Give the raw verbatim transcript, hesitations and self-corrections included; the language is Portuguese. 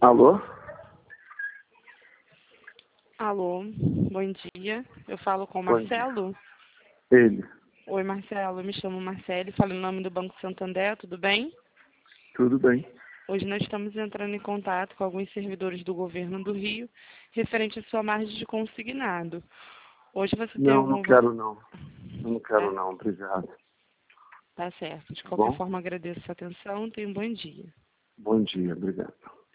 Alô? Alô, bom dia. Eu falo com o Bom dia. Marcelo? Ele. Oi, Marcelo. Eu me chamo Marcele, falo em nome do Banco Santander, tudo bem? Tudo bem? Hoje nós estamos entrando em contato com alguns servidores do governo do Rio, referente à sua margem de consignado. Hoje você tem Não, não algum... quero não. Eu não quero Tá, não, obrigado. tá certo. De Tá qualquer bom? forma, agradeço a sua atenção. Tenha um bom dia. Bom dia, obrigado.